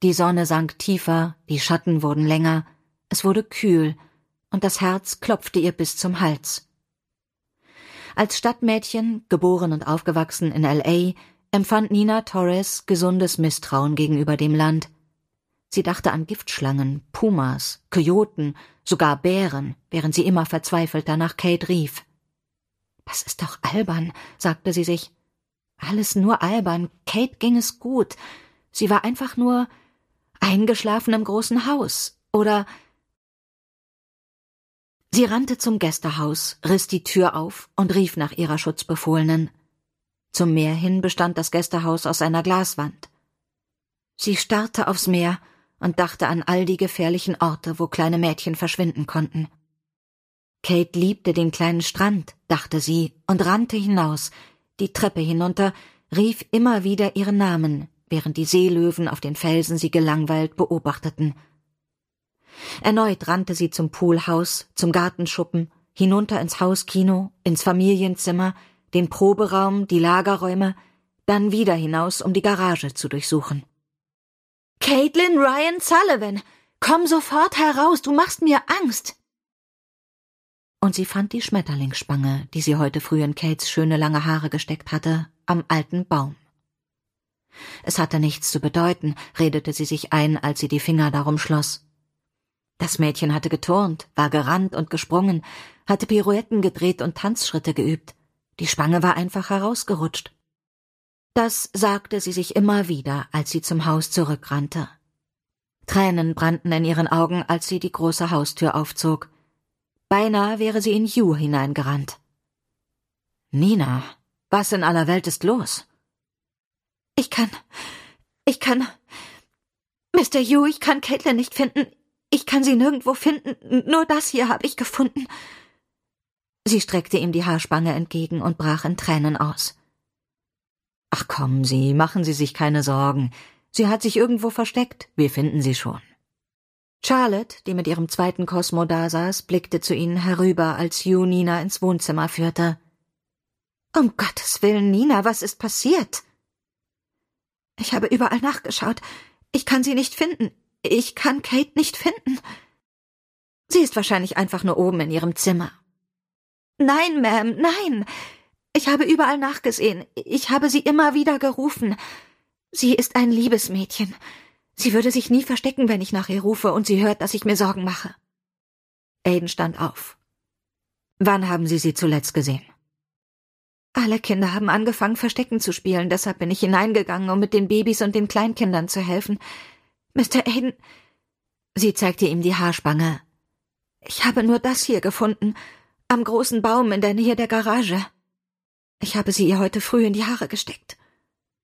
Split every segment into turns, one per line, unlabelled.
Die Sonne sank tiefer, die Schatten wurden länger, es wurde kühl, und das Herz klopfte ihr bis zum Hals. Als Stadtmädchen, geboren und aufgewachsen in L.A., empfand Nina Torres gesundes Misstrauen gegenüber dem Land. Sie dachte an Giftschlangen, Pumas, Kojoten, sogar Bären, während sie immer verzweifelter nach Kate rief. »Das ist doch albern«, sagte sie sich. »Alles nur albern. Kate ging es gut. Sie war einfach nur eingeschlafen im großen Haus. Oder...« Sie rannte zum Gästehaus, riss die Tür auf und rief nach ihrer Schutzbefohlenen. Zum Meer hin bestand das Gästehaus aus einer Glaswand. Sie starrte aufs Meer und dachte an all die gefährlichen Orte, wo kleine Mädchen verschwinden konnten. Kate liebte den kleinen Strand, dachte sie, und rannte hinaus, die Treppe hinunter, rief immer wieder ihren Namen, während die Seelöwen auf den Felsen sie gelangweilt beobachteten. Erneut rannte sie zum Poolhaus, zum Gartenschuppen, hinunter ins Hauskino, ins Familienzimmer, den Proberaum, die Lagerräume, dann wieder hinaus, um die Garage zu durchsuchen. »Caitlin Ryan Sullivan, komm sofort heraus, du machst mir Angst!« Und sie fand die Schmetterlingsspange, die sie heute früh in Kates schöne lange Haare gesteckt hatte, am alten Baum. Es hatte nichts zu bedeuten, redete sie sich ein, als sie die Finger darum schloss. Das Mädchen hatte geturnt, war gerannt und gesprungen, hatte Pirouetten gedreht und Tanzschritte geübt. Die Spange war einfach herausgerutscht. Das sagte sie sich immer wieder, als sie zum Haus zurückrannte. Tränen brannten in ihren Augen, als sie die große Haustür aufzog. Beinahe wäre sie in Hugh hineingerannt. »Nina, was in aller Welt ist los?« Ich kann... Mr. Hugh, ich kann Caitlin nicht finden. Ich kann sie nirgendwo finden. Nur das hier habe ich gefunden.« Sie streckte ihm die Haarspange entgegen und brach in Tränen aus. »Ach kommen Sie, machen Sie sich keine Sorgen. Sie hat sich irgendwo versteckt. Wir finden sie schon.« Charlotte, die mit ihrem zweiten Cosmo dasaß, blickte zu ihnen herüber, als Hugh Nina ins Wohnzimmer führte. »Um Gottes Willen, Nina, was ist passiert?« »Ich habe überall nachgeschaut. Ich kann sie nicht finden. Ich kann Kate nicht finden. Sie ist wahrscheinlich einfach nur oben in ihrem Zimmer.« »Nein, Ma'am, nein. Ich habe überall nachgesehen. Ich habe sie immer wieder gerufen. Sie ist ein liebes Mädchen. Sie würde sich nie verstecken, wenn ich nach ihr rufe und sie hört, dass ich mir Sorgen mache.« Aiden stand auf. »Wann haben Sie sie zuletzt gesehen?« »Alle Kinder haben angefangen, Verstecken zu spielen, deshalb bin ich hineingegangen, um mit den Babys und den Kleinkindern zu helfen. Mr. Aiden...« Sie zeigte ihm die Haarspange. »Ich habe nur das hier gefunden, am großen Baum in der Nähe der Garage. Ich habe sie ihr heute früh in die Haare gesteckt.«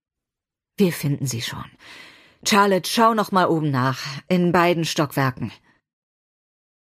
»Wir finden sie schon. Charlotte, schau noch mal oben nach, in beiden Stockwerken.«